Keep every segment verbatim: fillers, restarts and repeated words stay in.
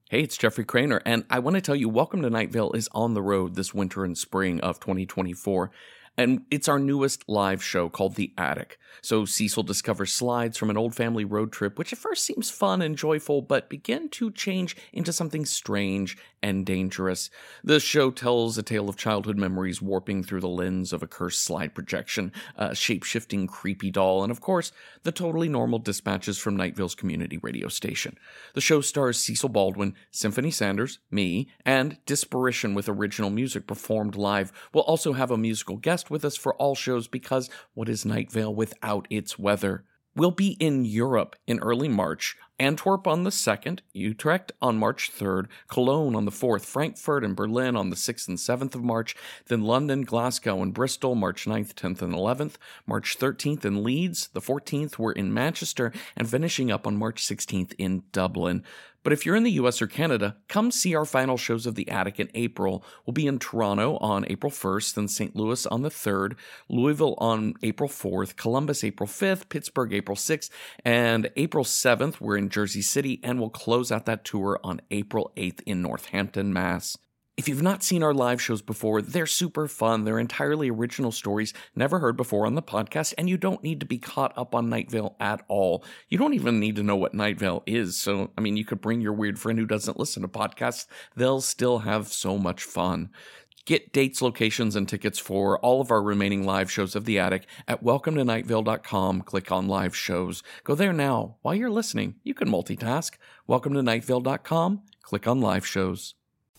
Hey, it's Jeffrey Craner, and I want to tell you, Welcome to Night Vale is on the road this winter and spring of twenty twenty-four, and it's our newest live show called The Attic. So Cecil discovers slides from an old family road trip, which at first seems fun and joyful, but begin to change into something strange and dangerous. The show tells a tale of childhood memories warping through the lens of a cursed slide projection, a shape-shifting creepy doll, and of course, the totally normal dispatches from Night Vale's community radio station. The show stars Cecil Baldwin, Symphony Sanders, me, and Disparition with original music performed live. We'll also have a musical guest with us for all shows because what is Night Vale without its weather? We'll be in Europe in early March, Antwerp on the second, Utrecht on March third, Cologne on the fourth, Frankfurt and Berlin on the sixth and seventh of March, then London, Glasgow, and Bristol March ninth, tenth, and eleventh, March thirteenth in Leeds, the fourteenth we're in Manchester, and finishing up on March sixteenth in Dublin. But if you're in the U S or Canada, come see our final shows of The Attic in April. We'll be in Toronto on April first, then Saint Louis on the third, Louisville on April fourth, Columbus April fifth, Pittsburgh April sixth, and April seventh we're in Jersey City, and we'll close out that tour on April eighth in Northampton, Mass. If you've not seen our live shows before, they're super fun. They're entirely original stories never heard before on the podcast, and you don't need to be caught up on Night Vale at all. You don't even need to know what Night Vale is. So, I mean, you could bring your weird friend who doesn't listen to podcasts. They'll still have so much fun. Get dates, locations, and tickets for all of our remaining live shows of The Attic at welcome to night vale dot com. Click on live shows. Go there now. While you're listening, you can multitask. welcome to night vale dot com. Click on live shows.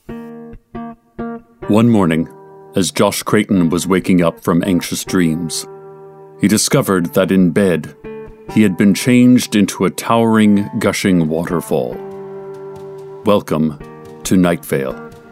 One morning, as Josh Creighton was waking up from anxious dreams, he discovered that in bed, he had been changed into a towering, gushing waterfall. Welcome to Night Vale.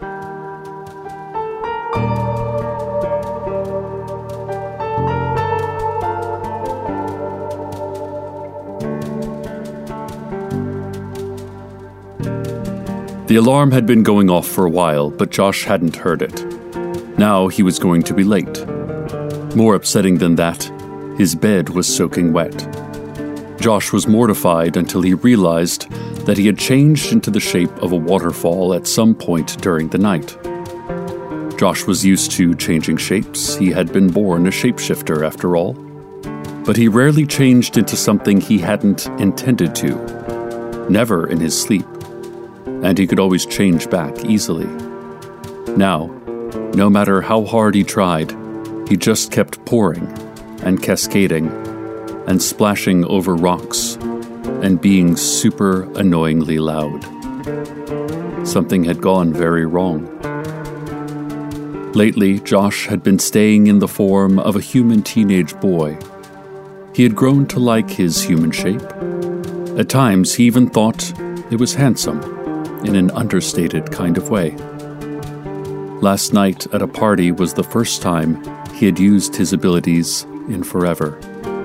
The alarm had been going off for a while, but Josh hadn't heard it. Now he was going to be late. More upsetting than that, his bed was soaking wet. Josh was mortified until he realized that he had changed into the shape of a waterfall at some point during the night. Josh was used to changing shapes. He had been born a shapeshifter, after all. But he rarely changed into something he hadn't intended to. Never in his sleep. And he could always change back easily. Now, no matter how hard he tried, he just kept pouring and cascading and splashing over rocks and being super annoyingly loud. Something had gone very wrong. Lately, Josh had been staying in the form of a human teenage boy. He had grown to like his human shape. At times, he even thought it was handsome, in an understated kind of way. Last night at a party was the first time he had used his abilities in forever.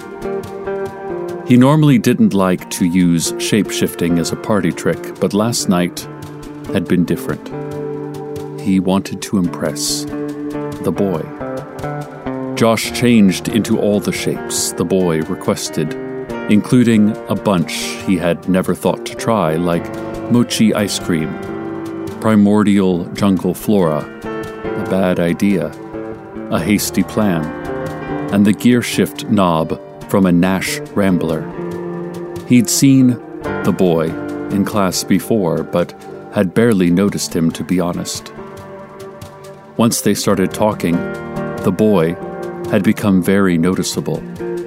He normally didn't like to use shape-shifting as a party trick, but last night had been different. He wanted to impress the boy. Josh changed into all the shapes the boy requested, including a bunch he had never thought to try, like mochi ice cream, primordial jungle flora, a bad idea, a hasty plan, and the gear shift knob from a Nash Rambler. He'd seen the boy in class before, but had barely noticed him, to be honest. Once they started talking, the boy had become very noticeable.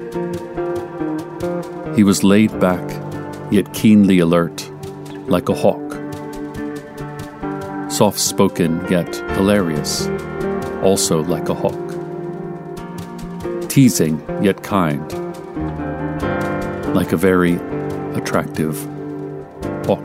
He was laid back, yet keenly alert, like a hawk. Soft-spoken, yet hilarious, also like a hawk. Teasing, yet kind, like a very attractive hawk.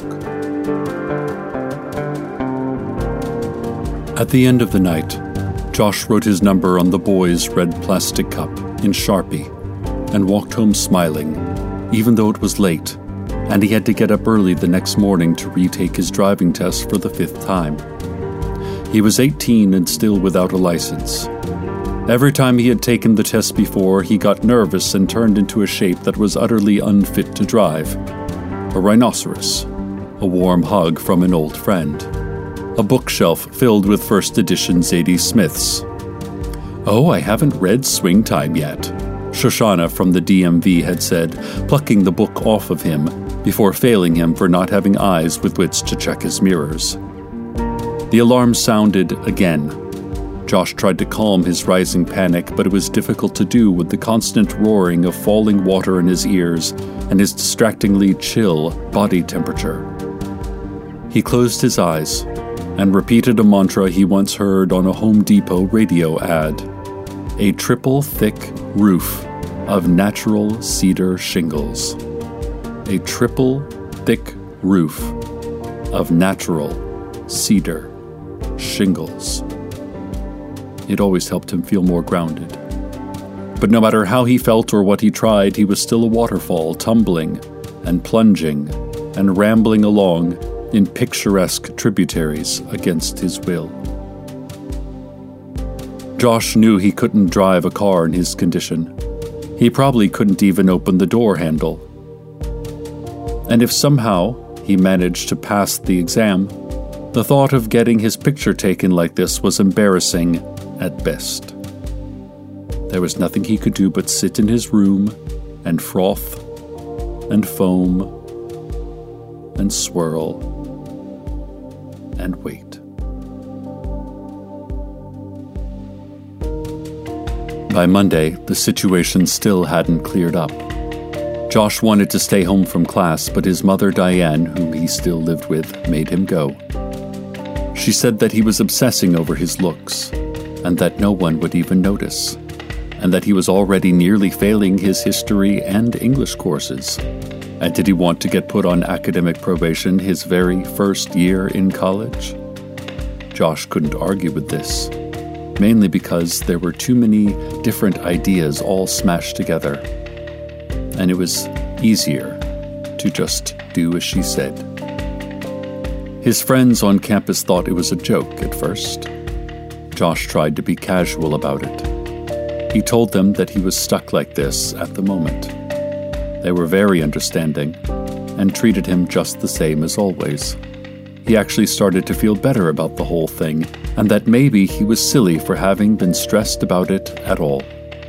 At the end of the night, Josh wrote his number on the boy's red plastic cup in Sharpie and walked home smiling, even though it was late and he had to get up early the next morning to retake his driving test for the fifth time. He was eighteen and still without a license. Every time he had taken the test before, he got nervous and turned into a shape that was utterly unfit to drive. A rhinoceros. a warm hug from an old friend, a bookshelf filled with first edition Zadie Smiths. "Oh, I haven't read Swing Time yet," Shoshana from the D M V had said, plucking the book off of him before failing him for not having eyes with which to check his mirrors. The alarm sounded again. Josh tried to calm his rising panic, but it was difficult to do with the constant roaring of falling water in his ears and his distractingly chill body temperature. He closed his eyes and repeated a mantra he once heard on a Home Depot radio ad: a triple thick roof of natural cedar shingles. A triple thick roof of natural cedar shingles. It always helped him feel more grounded. But no matter how he felt or what he tried, he was still a waterfall, tumbling and plunging and rambling along in picturesque tributaries against his will. Josh knew he couldn't drive a car in his condition. He probably couldn't even open the door handle. And if somehow he managed to pass the exam, the thought of getting his picture taken like this was embarrassing at best. There was nothing he could do but sit in his room and froth and foam and swirl and wait. By Monday, the situation still hadn't cleared up. Josh wanted to stay home from class, but his mother, Diane, whom he still lived with, made him go. She said that he was obsessing over his looks, and that no one would even notice, and that he was already nearly failing his history and English courses. And did he want to get put on academic probation his very first year in college? Josh couldn't argue with this, mainly because there were too many different ideas all smashed together, and it was easier to just do as she said. His friends on campus thought it was a joke at first. Josh tried to be casual about it. He told them that he was stuck like this at the moment. They were very understanding and treated him just the same as always. He actually started to feel better about the whole thing, and that maybe he was silly for having been stressed about it at all.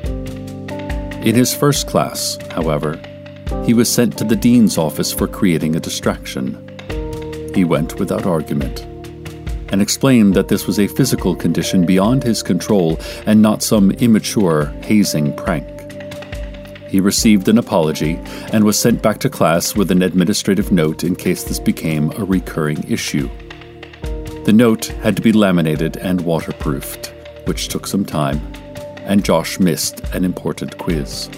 In his first class, however, he was sent to the dean's office for creating a distraction. He went without argument and explained that this was a physical condition beyond his control and not some immature hazing prank. He received an apology and was sent back to class with an administrative note in case this became a recurring issue. The note had to be laminated and waterproofed, which took some time, and Josh missed an important quiz.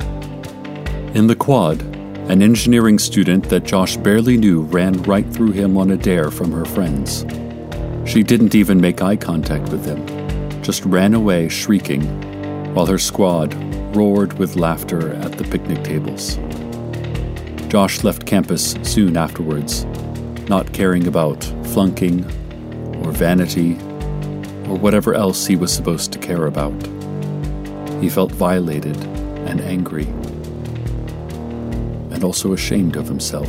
In the quad, an engineering student that Josh barely knew ran right through him on a dare from her friends. She didn't even make eye contact with him, just ran away shrieking, while her squad roared with laughter at the picnic tables. Josh left campus soon afterwards, not caring about flunking or vanity or whatever else he was supposed to care about. He felt violated and angry, and also ashamed of himself.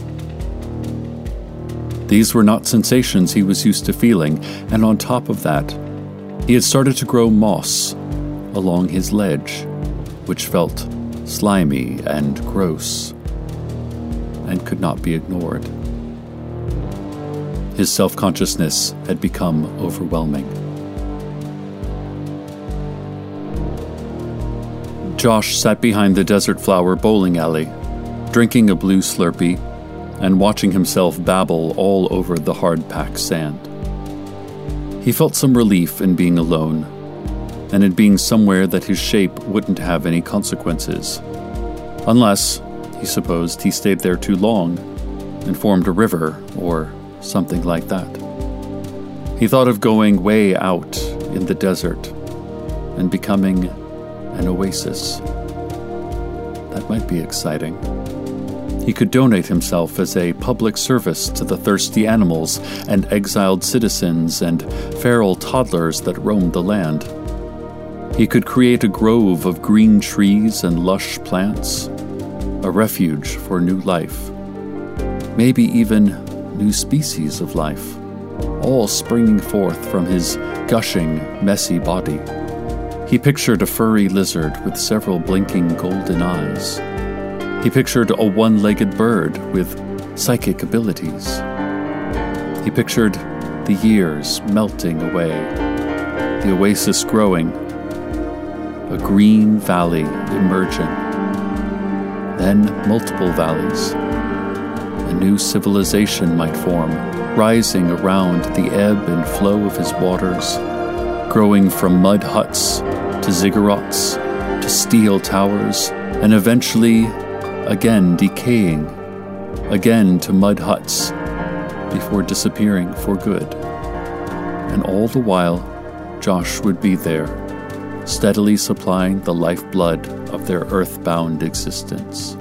These were not sensations he was used to feeling, and on top of that, he had started to grow moss along his ledge, which felt slimy and gross and could not be ignored. His self-consciousness had become overwhelming. Josh sat behind the Desert Flower bowling alley, drinking a blue Slurpee and watching himself babble all over the hard-packed sand. He felt some relief in being alone and in being somewhere that his shape wouldn't have any consequences. Unless, he supposed, he stayed there too long and formed a river or something like that. He thought of going way out in the desert and becoming an oasis. That might be exciting. He could donate himself as a public service to the thirsty animals and exiled citizens and feral toddlers that roamed the land. He could create a grove of green trees and lush plants, a refuge for new life. Maybe even new species of life, all springing forth from his gushing, messy body. He pictured a furry lizard with several blinking golden eyes. He pictured a one-legged bird with psychic abilities. He pictured the years melting away, the oasis growing, a green valley emerging, then multiple valleys. A new civilization might form, rising around the ebb and flow of his waters, growing from mud huts to ziggurats to steel towers, and eventually again decaying, again to mud huts, before disappearing for good. And all the while, Josh would be there, steadily supplying the lifeblood of their earthbound existence.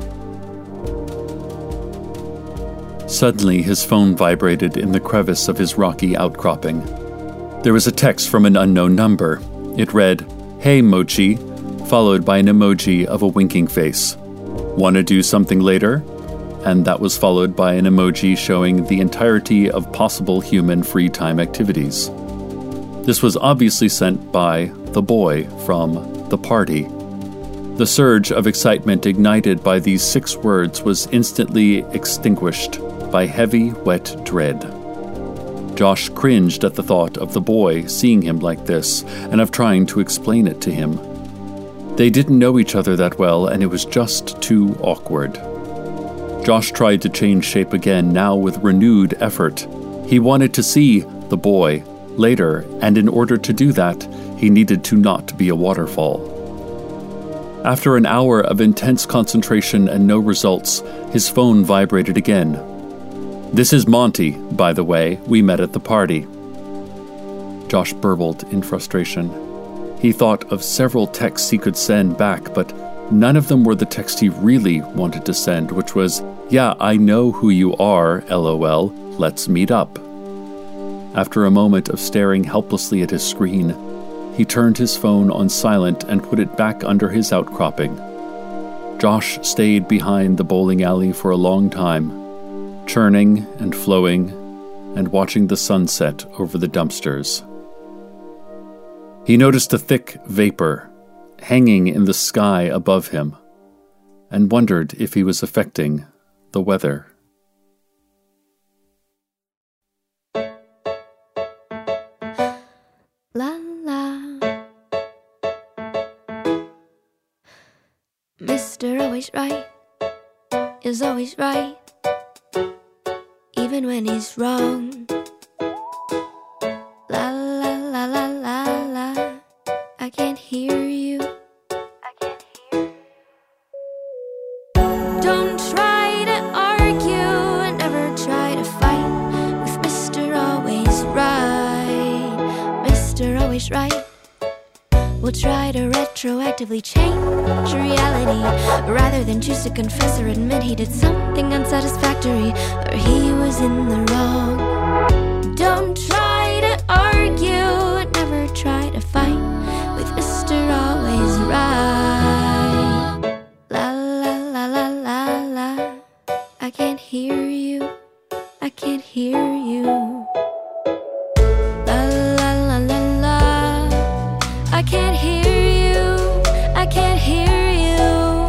Suddenly, his phone vibrated in the crevice of his rocky outcropping. There was a text from an unknown number. It read, "Hey, Mochi," followed by an emoji of a winking face. "Wanna do something later?" And that was followed by an emoji showing the entirety of possible human free time activities. This was obviously sent by the boy from the party. The surge of excitement ignited by these six words was instantly extinguished by heavy, wet dread. Josh cringed at the thought of the boy seeing him like this and of trying to explain it to him. They didn't know each other that well, and it was just too awkward. Josh tried to change shape again, now with renewed effort. He wanted to see the boy later, and in order to do that, he needed to not be a waterfall. After an hour of intense concentration and no results, his phone vibrated again. "This is Monty, by the way. We met at the party." Josh burbled in frustration. He thought of several texts he could send back, but none of them were the text he really wanted to send, which was, "Yeah, I know who you are, lol, let's meet up." After a moment of staring helplessly at his screen, he turned his phone on silent and put it back under his outcropping. Josh stayed behind the bowling alley for a long time, churning and flowing and watching the sunset over the dumpsters. He noticed a thick vapor hanging in the sky above him and wondered if he was affecting the weather. La la. Mister Always Right is always right, even when he's wrong. La la la la la la. I can't hear you. I can't hear you. Don't try to argue and never try to fight with Mister Always Right. Mister Always Right will try to retroactively change reality rather than choose to confess or admit he did something unsatisfactory or he was in the wrong. Don't try to argue and never try to fight with Mister Always Right. La la la la la la. I can't hear you. I can't hear you. La la la la la. I can't hear you. I can't hear you.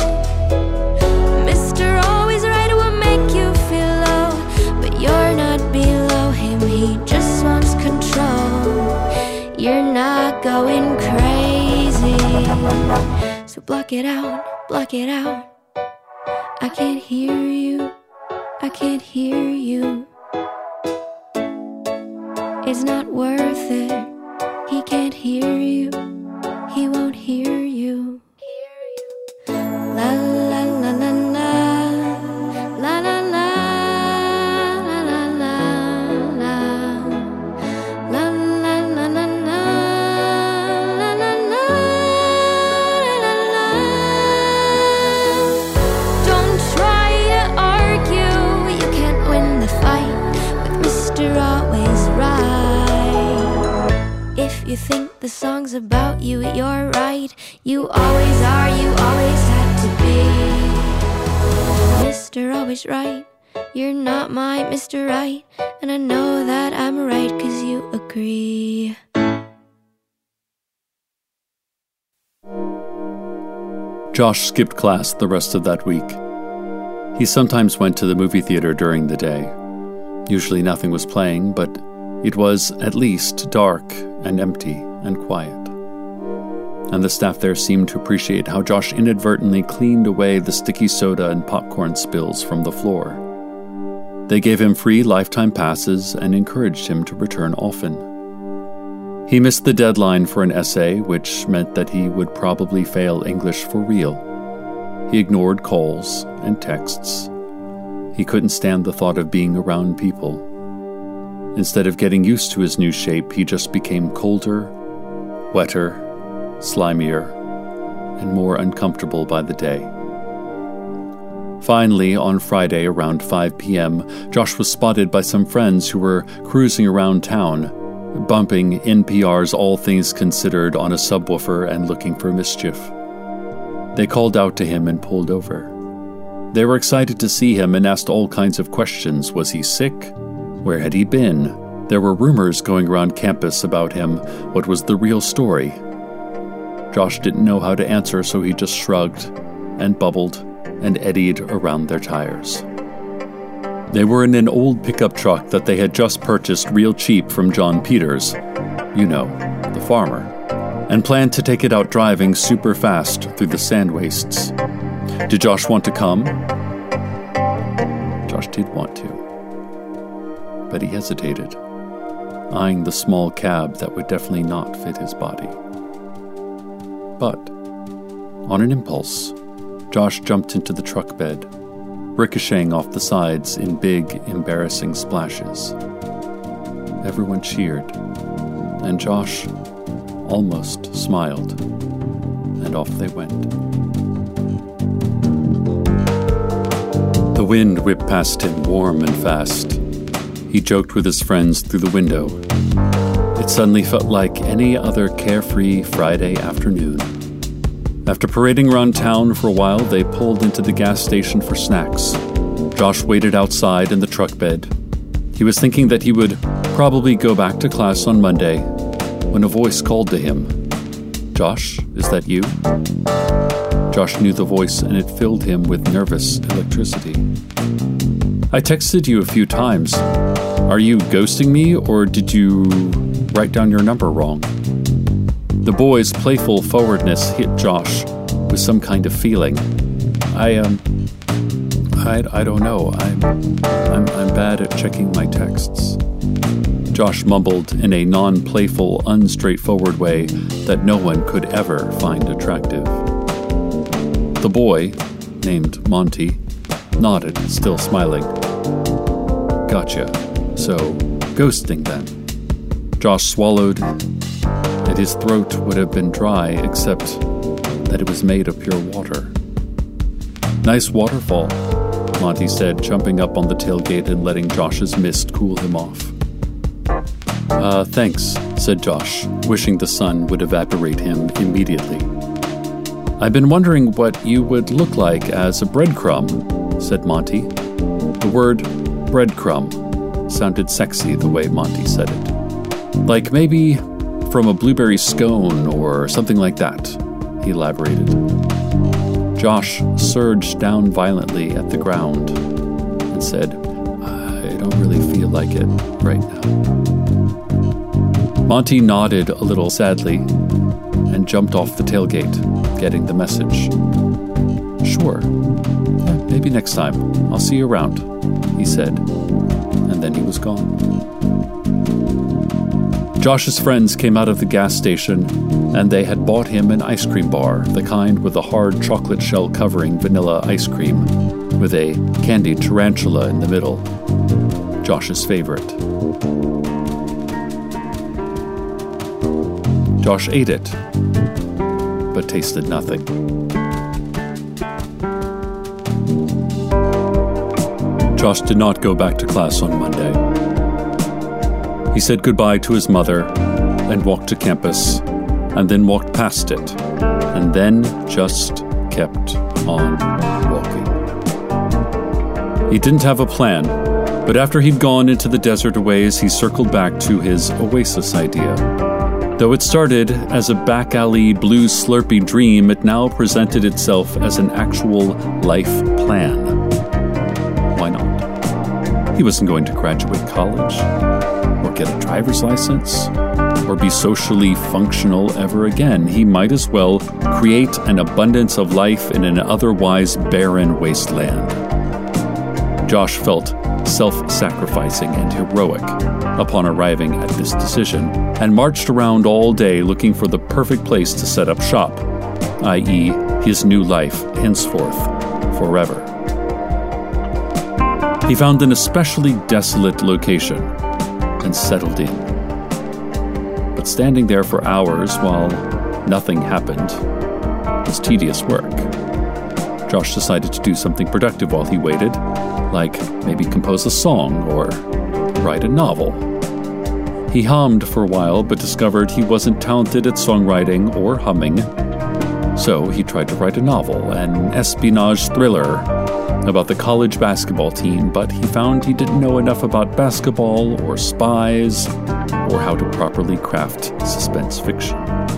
Mister Always Right will make you feel low, but you're not below him. He just wants control. You're not going crazy, so block it out, block it out. I can't hear you. I can't hear you. It's not worth it. He can't hear you. He won't hear you. La la la la la. La la la. La la la la. La la la la la. La la la. La la. Don't try to argue. You can't win the fight with Mister Always Right. If you think the song's about you, you're right. You always are, you always had to be. Mister Always Right you're not my Mister Right, and I know that I'm right 'cause you agree. Josh skipped class the rest of that week. He sometimes went to the movie theater during the day. Usually nothing was playing, but it was at least dark and empty and quiet. And the staff there seemed to appreciate how Josh inadvertently cleaned away the sticky soda and popcorn spills from the floor. They gave him free lifetime passes and encouraged him to return often. He missed the deadline for an essay, which meant that he would probably fail English for real. He ignored calls and texts. He couldn't stand the thought of being around people. Instead of getting used to his new shape, he just became colder, wetter, slimier, and more uncomfortable by the day. Finally, on Friday around five p.m., Josh was spotted by some friends who were cruising around town, bumping N P R's All Things Considered on a subwoofer and looking for mischief. They called out to him and pulled over. They were excited to see him and asked all kinds of questions. Was he sick? Where had he been? There were rumors going around campus about him. What was the real story? Josh didn't know how to answer, so he just shrugged and bubbled and eddied around their tires. They were in an old pickup truck that they had just purchased real cheap from John Peters, you know, the farmer, and planned to take it out driving super fast through the sand wastes. Did Josh want to come? Josh did want to, but he hesitated, eyeing the small cab that would definitely not fit his body. But, on an impulse, Josh jumped into the truck bed, ricocheting off the sides in big, embarrassing splashes. Everyone cheered, and Josh almost smiled, and off they went. The wind whipped past him, warm and fast. He joked with his friends through the window. It suddenly felt like any other carefree Friday afternoon. After parading around town for a while, they pulled into the gas station for snacks. Josh waited outside in the truck bed. He was thinking that he would probably go back to class on Monday when a voice called to him. "Josh, is that you?" Josh knew the voice, and it filled him with nervous electricity. "I texted you a few times. Are you ghosting me, or did you write down your number wrong?" The boy's playful forwardness hit Josh with some kind of feeling. I, um, I, I don't know. I'm, I'm, I'm bad at checking my texts. Josh mumbled in a non-playful, unstraightforward way that no one could ever find attractive. The boy, named Monty, nodded, still smiling. Gotcha. So, ghosting then. Josh swallowed, and his throat would have been dry except that it was made of pure water. "Nice waterfall," Monty said, jumping up on the tailgate and letting Josh's mist cool him off. Uh, thanks, said Josh, wishing the sun would evaporate him immediately. "I've been wondering what you would look like as a breadcrumb," said Monty. The word breadcrumb sounded sexy the way Monty said it. "Like maybe from a blueberry scone or something like that," he elaborated. Josh surged down violently at the ground and said, "I don't really feel like it right now." Monty nodded a little sadly and jumped off the tailgate, getting the message. "Sure, yeah, maybe next time. I'll see you around," he said, and then he was gone. Josh's friends came out of the gas station, and they had bought him an ice cream bar, the kind with a hard chocolate shell covering vanilla ice cream, with a candied tarantula in the middle. Josh's favorite. Josh ate it, but tasted nothing. Josh did not go back to class on Monday. He said goodbye to his mother and walked to campus, and then walked past it, and then just kept on walking. He didn't have a plan, but after he'd gone into the desert a ways, he circled back to his oasis idea. Though it started as a back-alley blue Slurpee dream, it now presented itself as an actual life plan. Why not? He wasn't going to graduate college, or get a driver's license, or be socially functional ever again. He might as well create an abundance of life in an otherwise barren wasteland. Josh felt self-sacrificing and heroic upon arriving at this decision, and marched around all day looking for the perfect place to set up shop, that is his new life henceforth, forever. He found an especially desolate location and settled in. But standing there for hours while nothing happened was tedious work. Josh decided to do something productive while he waited, like maybe compose a song or write a novel. He hummed for a while, but discovered he wasn't talented at songwriting or humming. So he tried to write a novel, an espionage thriller about the college basketball team, but he found he didn't know enough about basketball or spies or how to properly craft suspense fiction.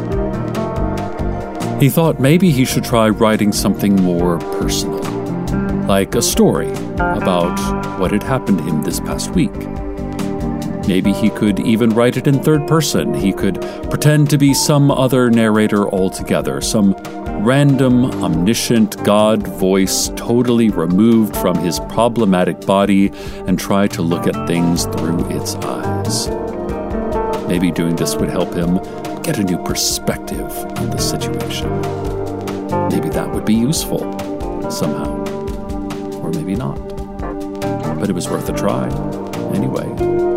He thought maybe he should try writing something more personal, like a story about what had happened to him this past week. Maybe he could even write it in third person. He could pretend to be some other narrator altogether, some random, omniscient God voice totally removed from his problematic body, and try to look at things through its eyes. Maybe doing this would help him get a new perspective on the situation. Maybe that would be useful somehow. Or maybe not. But it was worth a try, anyway.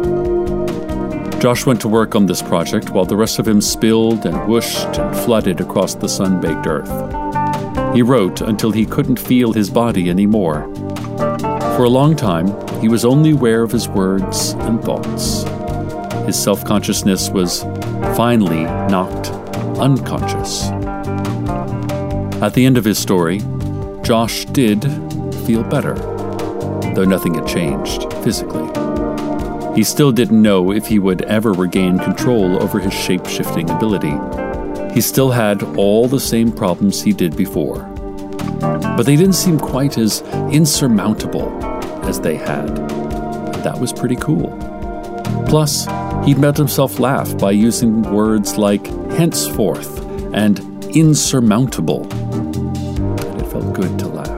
Josh went to work on this project while the rest of him spilled and whooshed and flooded across the sun-baked earth. He wrote until he couldn't feel his body anymore. For a long time, he was only aware of his words and thoughts. His self-consciousness was finally knocked unconscious. At the end of his story, Josh did feel better, though nothing had changed physically. He still didn't know if he would ever regain control over his shape-shifting ability. He still had all the same problems he did before, but they didn't seem quite as insurmountable as they had. That was pretty cool. Plus, he'd made himself laugh by using words like henceforth and insurmountable, and it felt good to laugh.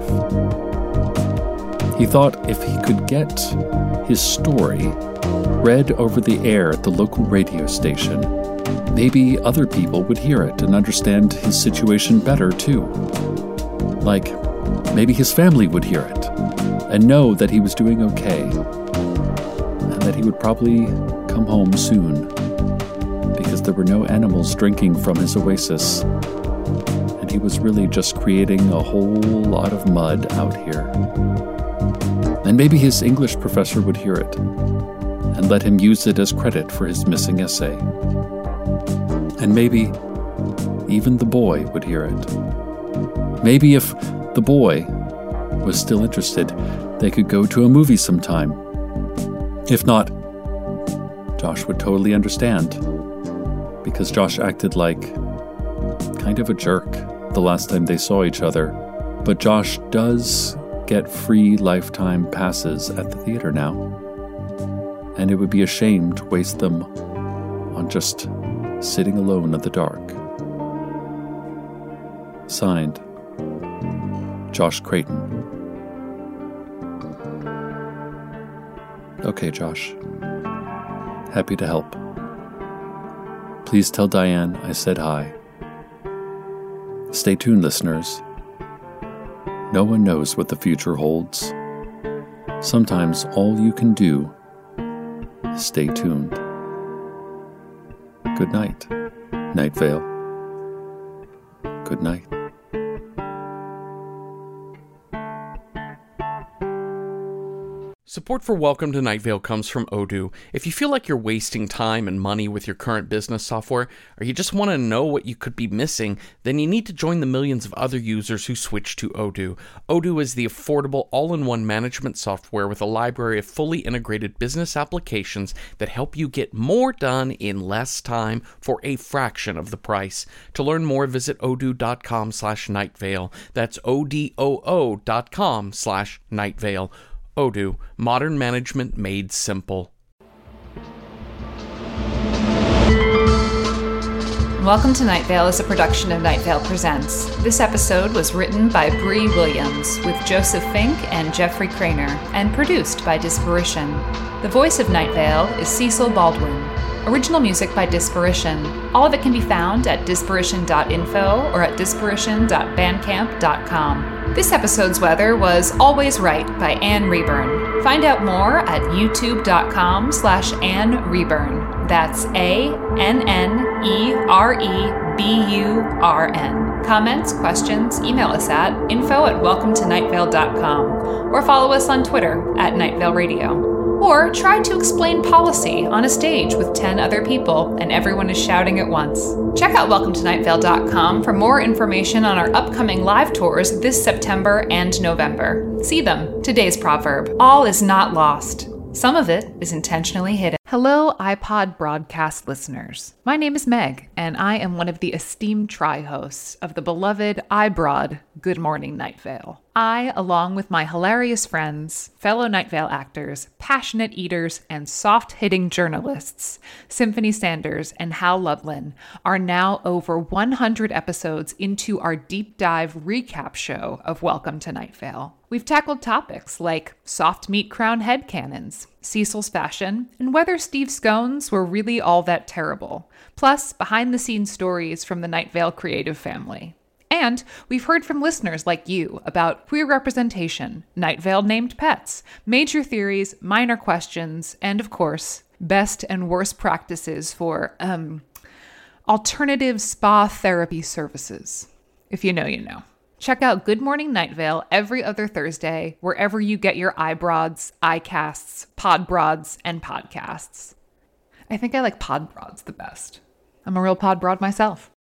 He thought if he could get his story read over the air at the local radio station, maybe other people would hear it and understand his situation better, too. Like, maybe his family would hear it and know that he was doing okay, and that he would probably come home soon, because there were no animals drinking from his oasis, and he was really just creating a whole lot of mud out here. And maybe his English professor would hear it and let him use it as credit for his missing essay. And maybe even the boy would hear it. Maybe if the boy was still interested, they could go to a movie sometime. If not, Josh would totally understand, because Josh acted like kind of a jerk the last time they saw each other. But Josh does get free lifetime passes at the theater now, and it would be a shame to waste them on just sitting alone in the dark. Signed, Josh Creighton. Okay, Josh. Happy to help. Please tell Diane I said hi. Stay tuned, listeners. No one knows what the future holds. Sometimes all you can do is stay tuned. Good night, Night Vale. Good night. Support for Welcome to Night Vale comes from Odoo. If you feel like you're wasting time and money with your current business software, or you just want to know what you could be missing, then you need to join the millions of other users who switch to Odoo. Odoo is the affordable all-in-one management software with a library of fully integrated business applications that help you get more done in less time for a fraction of the price. To learn more, visit odoo.com slash nightvale. That's O-D-O-O dot com slash nightvale. Odoo, modern management made simple. Welcome to Night Vale is a production of Night Vale Presents. This episode was written by Bree Williams with Joseph Fink and Jeffrey Craner and produced by Disparition. The voice of Night Vale is Cecil Baldwin. Original music by Disparition. All of it can be found at disparition dot info or at disparition dot bandcamp dot com. This episode's weather was Always Right by Anne Reburn. Find out more at youtube.com slash Anne Reburn. That's A N N E R E B U R N. Comments, questions, email us at info at welcome to night vale dot com or follow us on Twitter at Night Vale Radio. Or try to explain policy on a stage with ten other people and everyone is shouting at once. Check out welcome to night vale dot com for more information on our upcoming live tours this September and November. See them. Today's proverb: all is not lost. Some of it is intentionally hidden. Hello, iPod broadcast listeners. My name is Meg, and I am one of the esteemed tri-hosts of the beloved iBroad Good Morning Night Vale. I, along with my hilarious friends, fellow Night Vale actors, passionate eaters, and soft-hitting journalists, Symphony Sanders and Hal Lublin, are now over one hundred episodes into our deep dive recap show of Welcome to Night Vale. We've tackled topics like soft meat crown headcanons, Cecil's fashion, and whether Steve scones were really all that terrible, plus behind-the-scenes stories from the Night Vale creative family. And we've heard from listeners like you about queer representation, Night Vale named pets, major theories, minor questions, and of course, best and worst practices for, um, alternative spa therapy services. If you know, you know. Check out Good Morning Night Vale every other Thursday, wherever you get your iBroads, iCasts, Podbroads, and podcasts. I think I like Podbroads the best. I'm a real Podbroad myself.